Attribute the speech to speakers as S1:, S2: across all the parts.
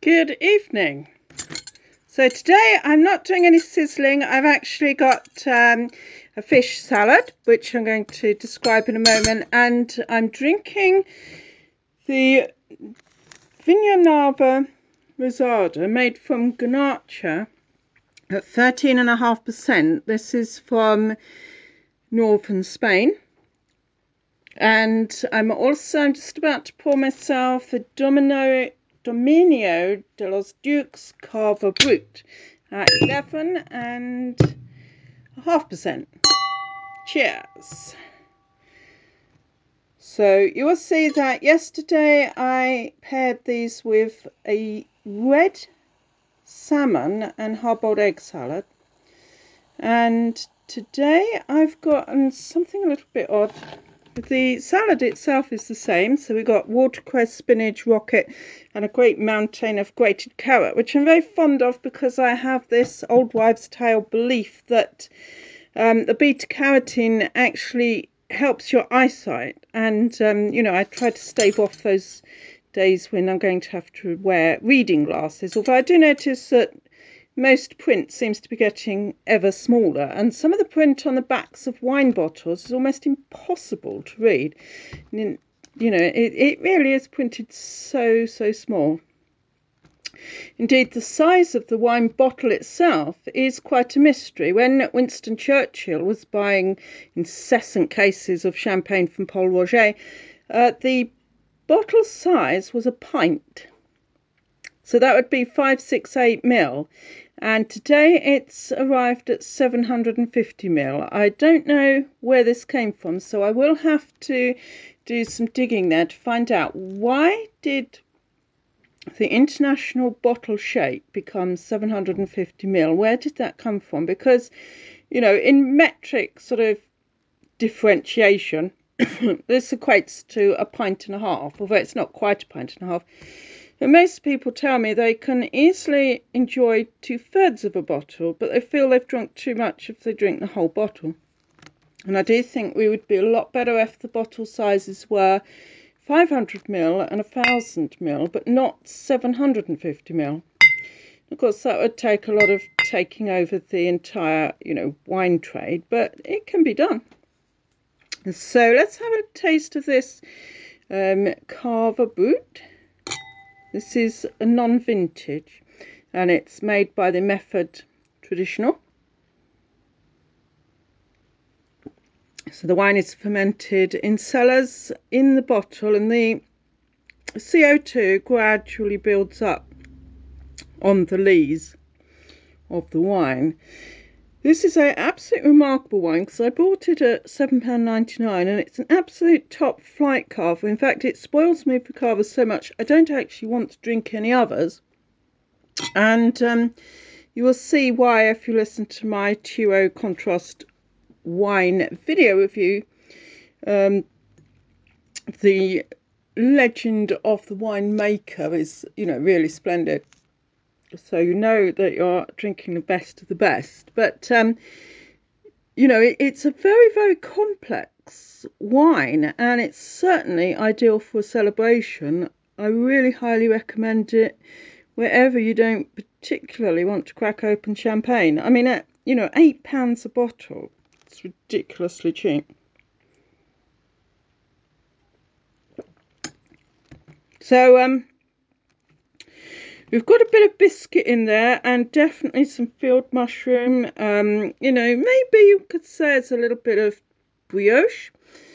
S1: Good evening. So today I'm not doing any sizzling. I've actually got a fish salad, which I'm going to describe in a moment, and I'm drinking the Viña Rosada made from Garnacha at 13.5%. This is from northern Spain. And I'm just about to pour myself the Dominio de los Dukes Cava Brut at 11.5%. Cheers. So you will see that yesterday I paired these with a red salmon and hard-boiled egg salad. And today I've gotten something a little bit odd. The salad itself is the same, so we've got watercress, spinach, rocket, and a great mountain of grated carrot, which I'm very fond of because I have this old wives' tale belief that the beta-carotene actually helps your eyesight, and I try to stave off those days when I'm going to have to wear reading glasses, although I do notice that most print seems to be getting ever smaller, and some of the print on the backs of wine bottles is almost impossible to read. It really is printed so small. Indeed, the size of the wine bottle itself is quite a mystery. When Winston Churchill was buying incessant cases of champagne from Pol Roger, the bottle size was a pint. So that would be 568 ml. And today it's arrived at 750 ml. I don't know where this came from, so I will have to do some digging there to find out why did the international bottle shape become 750 ml. Where did that come from? Because, in metric sort of differentiation, this equates to a pint and a half, although it's not quite a pint and a half. But most people tell me they can easily enjoy 2/3 of a bottle, but they feel they've drunk too much if they drink the whole bottle. And I do think we would be a lot better if the bottle sizes were 500 ml and 1,000 ml, but not 750 ml. Of course, that would take a lot of taking over the entire, wine trade, but it can be done. So let's have a taste of this Cava Brut. This is a non-vintage, and it's made by the Method Traditional. So the wine is fermented in cellars in the bottle, and the CO2 gradually builds up on the lees of the wine. This is an absolutely remarkable wine because I bought it at £7.99, and it's an absolute top flight cava. In fact, it spoils me for cava so much I don't actually want to drink any others. And you will see why if you listen to my Turo Contrast wine video review. The legend of the winemaker is, really splendid. So you know that you're drinking the best of the best. But, it's a very, very complex wine, and it's certainly ideal for a celebration. I really highly recommend it wherever you don't particularly want to crack open champagne. I mean, at, £8 a bottle, it's ridiculously cheap. So, we've got a bit of biscuit in there and definitely some field mushroom. Maybe you could say it's a little bit of brioche.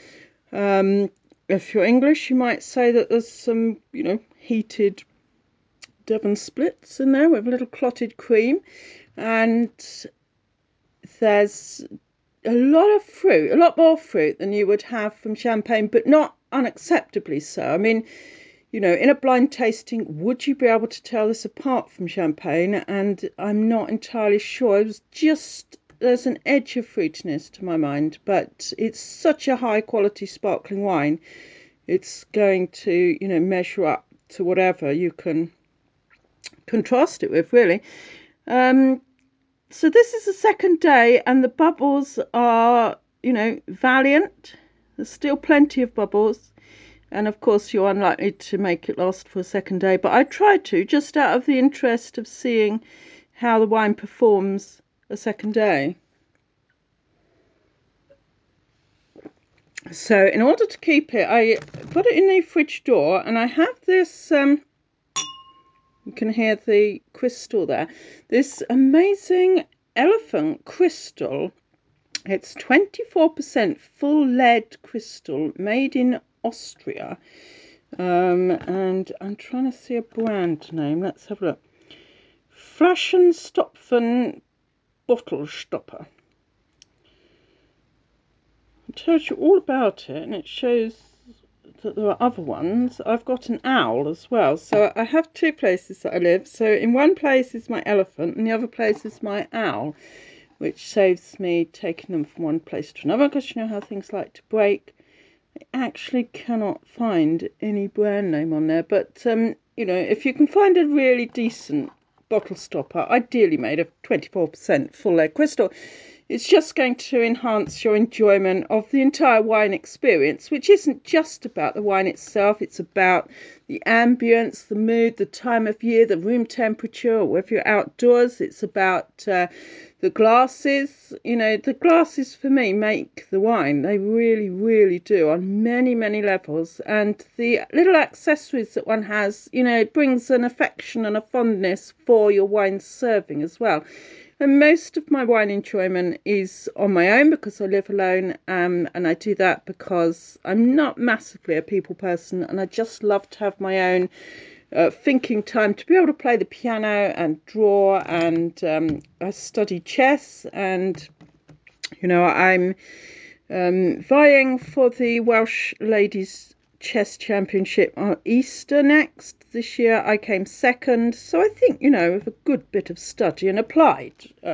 S1: If you're English, you might say that there's some, heated Devon splits in there with a little clotted cream. And there's a lot of fruit, a lot more fruit than you would have from champagne, but not unacceptably so. I mean, in a blind tasting, would you be able to tell this apart from champagne? And I'm not entirely sure. There's an edge of fruitiness to my mind, but it's such a high quality sparkling wine. It's going to, measure up to whatever you can contrast it with, really. So this is the second day, and the bubbles are, valiant. There's still plenty of bubbles. And of course, you're unlikely to make it last for a second day, but I try to, just out of the interest of seeing how the wine performs a second day. So in order to keep it, I put it in the fridge door, and I have this, you can hear the crystal there, this amazing elephant crystal. It's 24% full lead crystal made in Austria. And I'm trying to see a brand name. Let's have a look. Flaschenstopfen bottle stopper. It tells you all about it, and it shows that there are other ones. I've got an owl as well. So I have two places that I live. So in one place is my elephant, and the other place is my owl, which saves me taking them from one place to another, because you know how things like to break. I actually cannot find any brand name on there, but you know, if you can find a really decent bottle stopper, ideally made of 24% full lead crystal, it's just going to enhance your enjoyment of the entire wine experience, which isn't just about the wine itself. It's about the ambience, the mood, the time of year, the room temperature, or if you're outdoors. It's about the glasses. You know, the glasses for me make the wine. They really, really do on many, many levels. And the little accessories that one has, you know, it brings an affection and a fondness for your wine serving as well. And most of my wine enjoyment is on my own, because I live alone, and I do that because I'm not massively a people person, and I just love to have my own thinking time to be able to play the piano and draw, and I study chess, and you know, I'm vying for the Welsh Ladies Chess Championship on Easter next. This year I came second, so I think, you know, with a good bit of study and applied,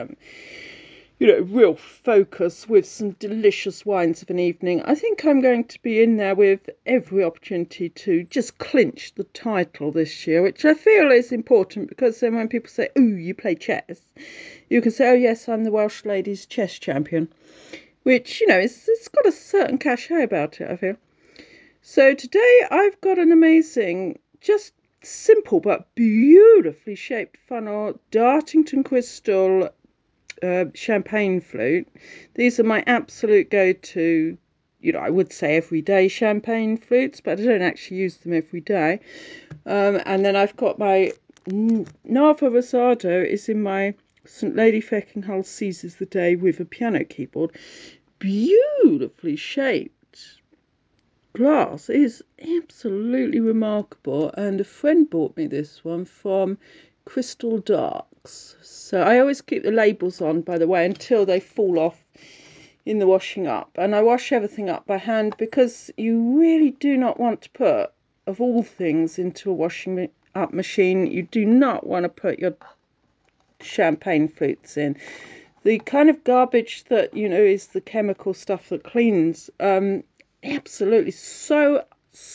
S1: you know, real focus with some delicious wines of an evening, I think I'm going to be in there with every opportunity to just clinch the title this year, which I feel is important, because then when people say, "Ooh, you play chess," you can say, "Oh yes, I'm the Welsh Ladies Chess Champion," which, you know, it's got a certain cachet about it, I feel. So today I've got an amazing, just simple but beautifully shaped funnel Dartington Crystal champagne flute. These are my absolute go-to, you know, I would say everyday champagne flutes, but I don't actually use them every day. And then I've got my Nava Rosado is in my St Lady Feckenhull Seizes the Day with a piano keyboard. Beautifully shaped glass. It is absolutely remarkable, and a friend bought me this one from Crystal Darks. So I always keep the labels on, by the way, until they fall off in the washing up, and I wash everything up by hand, because you really do not want to put, of all things, into a washing up machine, you do not want to put your champagne flutes in. The kind of garbage that, you know, is the chemical stuff that cleans, absolutely so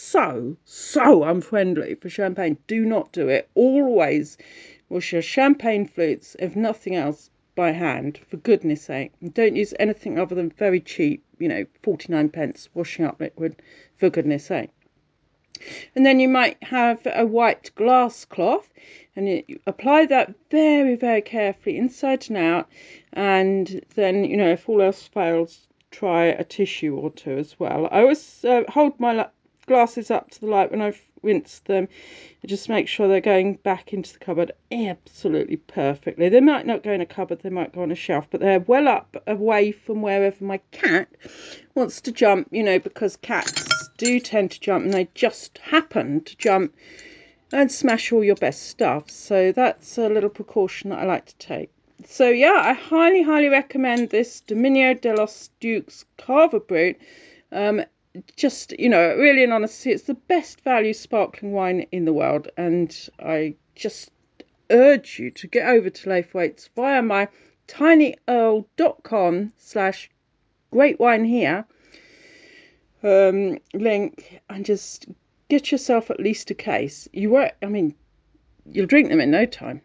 S1: unfriendly for champagne. Do not do it. Always wash your champagne flutes, if nothing else, by hand, for goodness sake. And don't use anything other than very cheap, you know, 49p washing up liquid, for goodness sake. And then you might have a white glass cloth, and you apply that very, very carefully inside and out. And then, you know, if all else fails, try a tissue or two as well. I always hold my glasses up to the light when I've rinsed them, and just make sure they're going back into the cupboard absolutely perfectly. They might not go in a cupboard, they might go on a shelf, but they're well up away from wherever my cat wants to jump, you know, because cats do tend to jump, and they just happen to jump and smash all your best stuff. So that's a little precaution that I like to take. So yeah, I highly, highly recommend this Dominio de los Dukes Cava Brut. Just, you know, really and honestly, it's the best value sparkling wine in the world, and I just urge you to get over to Laithwaite's via my tinyearl.com/greatwinehere link, and just get yourself at least a case. You won't, I mean, you'll drink them in no time.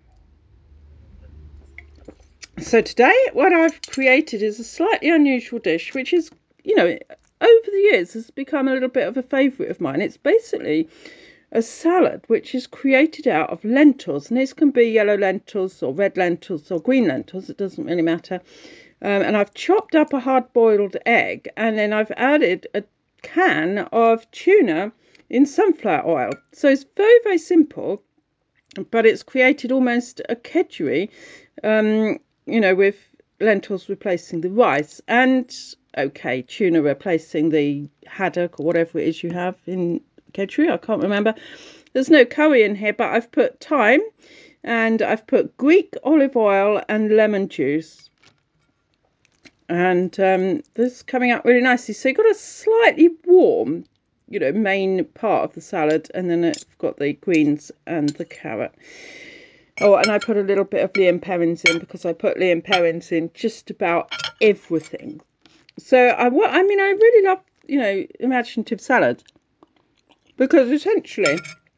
S1: So today what I've created is a slightly unusual dish, which is, you know, over the years has become a little bit of a favourite of mine. It's basically a salad which is created out of lentils, and these can be yellow lentils or red lentils or green lentils, it doesn't really matter. And I've chopped up a hard-boiled egg, and then I've added a can of tuna in sunflower oil. So it's very, very simple, but it's created almost a kedgeree, with lentils replacing the rice, and tuna replacing the haddock or whatever it is you have in kedgeree. I can't remember. There's no curry in here, but I've put thyme and I've put Greek olive oil and lemon juice. And this is coming out really nicely. So you've got a slightly warm, main part of the salad, and then it's got the greens and the carrot. Oh, and I put a little bit of Lea & Perrins in, because I put Lea & Perrins in just about everything. So I really love, imaginative salads, because essentially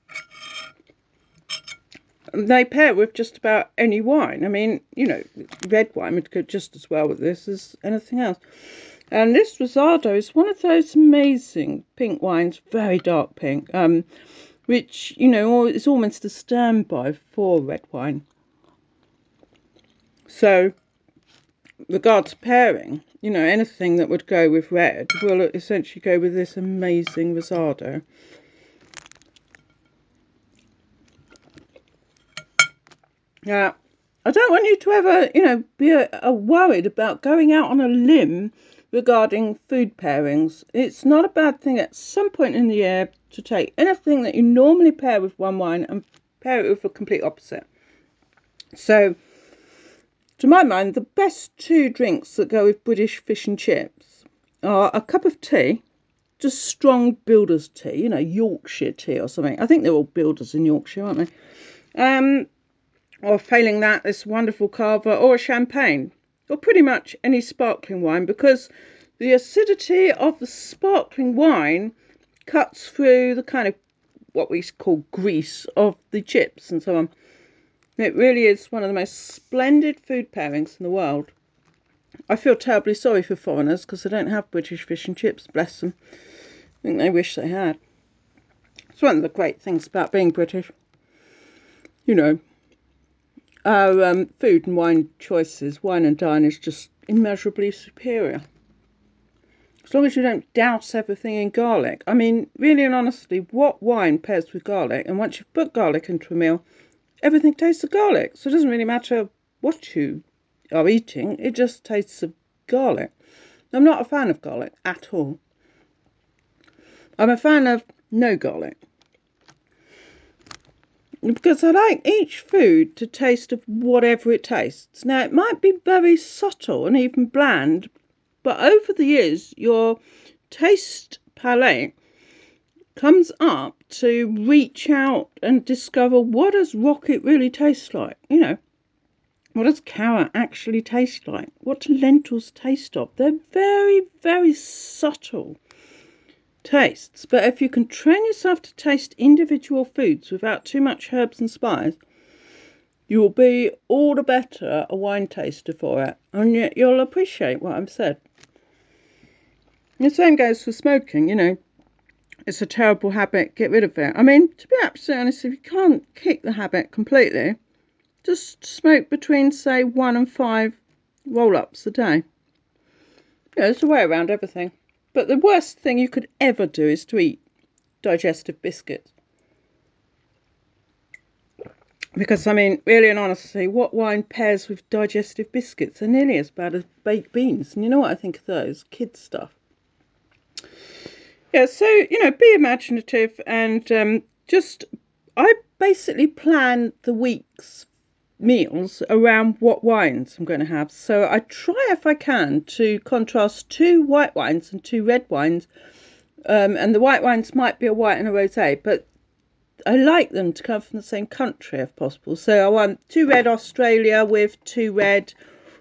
S1: they pair with just about any wine. I mean, red wine would go just as well with this as anything else. And this Rosado is one of those amazing pink wines, very dark pink, which, is almost a standby for red wine. So, regards pairing, anything that would go with red will essentially go with this amazing Rosado. Now, I don't want you to ever, be worried about going out on a limb regarding food pairings. It's not a bad thing at some point in the year to take anything that you normally pair with one wine and pair it with a complete opposite. So, to my mind, the best two drinks that go with British fish and chips are a cup of tea, just strong builder's tea, Yorkshire tea or something. I think they're all builders in Yorkshire, aren't they? Or failing that, this wonderful cava or a champagne, or pretty much any sparkling wine, because the acidity of the sparkling wine cuts through the kind of what we call grease of the chips and so on. It really is one of the most splendid food pairings in the world. I feel terribly sorry for foreigners because they don't have British fish and chips, bless them. I think they wish they had. It's one of the great things about being British. Our food and wine choices, wine and dine, is just immeasurably superior. As long as you don't douse everything in garlic. I mean, really and honestly, what wine pairs with garlic? And once you've put garlic into a meal, everything tastes of garlic. So it doesn't really matter what you are eating, it just tastes of garlic. I'm not a fan of garlic at all. I'm a fan of no garlic. Because I like each food to taste of whatever it tastes. Now, it might be very subtle and even bland, but over the years, your taste palette comes up to reach out and discover, what does rocket really taste like? What does carrot actually taste like? What do lentils taste of? They're very, very subtle tastes, but if you can train yourself to taste individual foods without too much herbs and spice, you will be all the better a wine taster for it, and yet you'll appreciate what I've said. The same goes for smoking. It's a terrible habit, get rid of it. I mean, to be absolutely honest, if you can't kick the habit completely, just smoke between, say, 1 and 5 roll-ups a day. There's a way around everything. But the worst thing you could ever do is to eat digestive biscuits. Because, I mean, really and honestly, what wine pairs with digestive biscuits? They're nearly as bad as baked beans. And you know what I think of those? Kids stuff. Yeah, so, be imaginative and I basically plan the week's meals around what wines I'm going to have. So I try, if I can, to contrast 2 white wines and 2 red wines. And the white wines might be a white and a rosé, but I like them to come from the same country if possible. So I want 2 red Australia with 2 white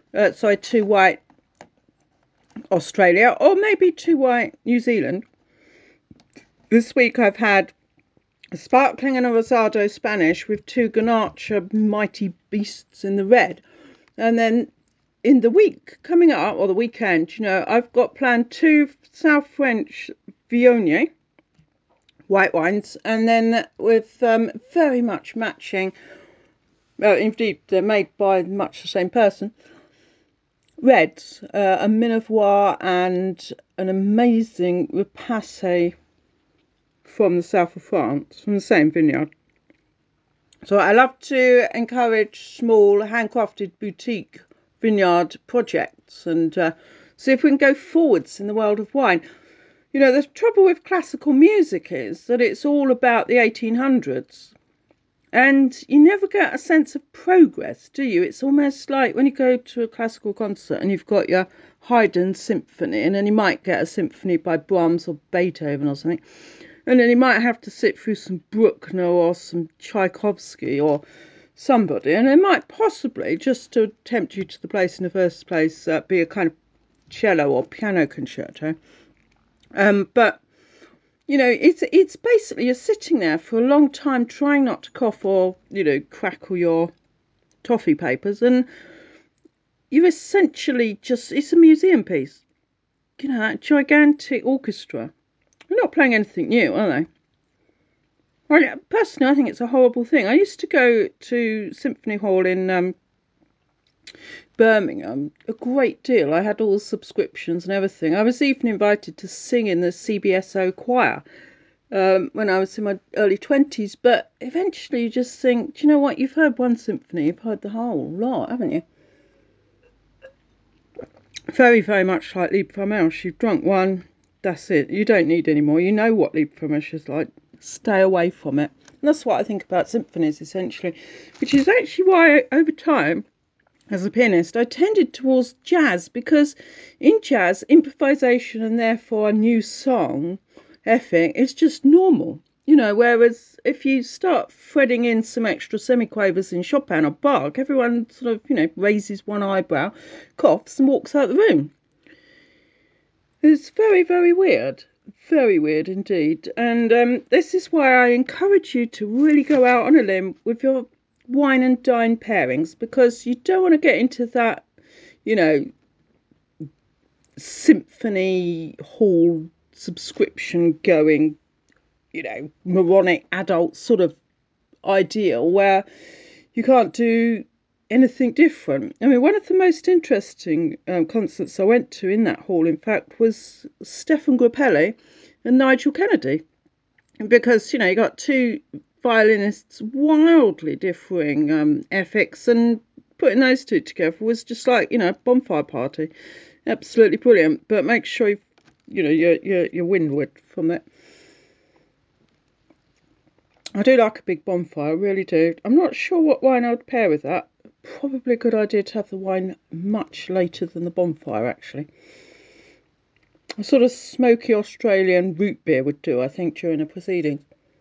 S1: Australia, or maybe 2 white New Zealand. This week I've had a sparkling and a Rosado Spanish with 2 Garnacha Mighty Beasts in the red. And then in the week coming up, or the weekend, I've got planned 2 South French Viognier white wines, and then with very much matching, well, indeed, they're made by much the same person, reds, a Minervois and an amazing Repasse from the south of France, from the same vineyard. So I love to encourage small handcrafted boutique vineyard projects and see if we can go forwards in the world of wine. The trouble with classical music is that it's all about the 1800s. And you never get a sense of progress, do you? It's almost like when you go to a classical concert and you've got your Haydn symphony, and then you might get a symphony by Brahms or Beethoven or something. And then you might have to sit through some Bruckner or some Tchaikovsky or somebody. And it might possibly, just to tempt you to the place in the first place, be a kind of cello or piano concerto. But it's basically you're sitting there for a long time trying not to cough or, crackle your toffee papers, and you're essentially it's a museum piece. That gigantic orchestra. They're not playing anything new, are they? Well, personally, I think it's a horrible thing. I used to go to Symphony Hall in Birmingham a great deal. I had all the subscriptions and everything. I was even invited to sing in the CBSO choir when I was in my early 20s, but eventually you just think, do you know what, you've heard one symphony, you've heard the whole lot, haven't you? Very, very much like Liebfrommersch. You've drunk one, that's it. You don't need any more. You know what Liebfrommersch is like. Stay away from it. And that's what I think about symphonies, essentially, which is actually why, over time, as a pianist, I tended towards jazz, because in jazz, improvisation and therefore a new song effing is just normal. Whereas if you start threading in some extra semiquavers in Chopin or Bach, everyone sort of, raises one eyebrow, coughs and walks out of the room. It's very, very weird. Very weird indeed. And this is why I encourage you to really go out on a limb with your wine and dine pairings, because you don't want to get into that, symphony hall subscription going, moronic adult sort of ideal where you can't do anything different. I mean, one of the most interesting concerts I went to in that hall, in fact, was Stefan Grappelli and Nigel Kennedy, because you got two violinists wildly differing ethics, and putting those two together was just like a bonfire party. Absolutely brilliant. But make sure you're windward from it. I do like a big bonfire, I really do. I'm not sure what wine I would pair with that. Probably a good idea to have the wine much later than the bonfire, actually. A sort of smoky Australian root beer would do, I think, during the proceedings.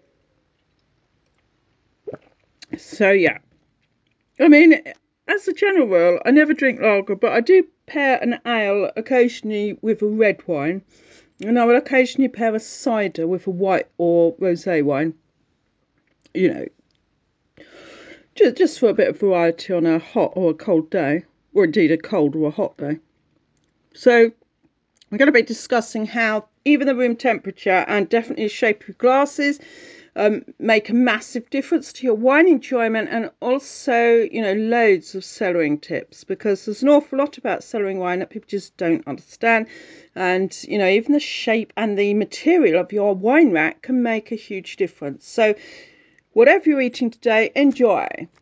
S1: So, yeah. I mean, as a general rule, I never drink lager, but I do pair an ale occasionally with a red wine. And I will occasionally pair a cider with a white or rosé wine. Just for a bit of variety on a hot or a cold day, or indeed a cold or a hot day. So we're going to be discussing how even the room temperature and definitely the shape of your glasses make a massive difference to your wine enjoyment, and also, loads of cellaring tips, because there's an awful lot about cellaring wine that people just don't understand. And, even the shape and the material of your wine rack can make a huge difference. So whatever you're eating today, enjoy.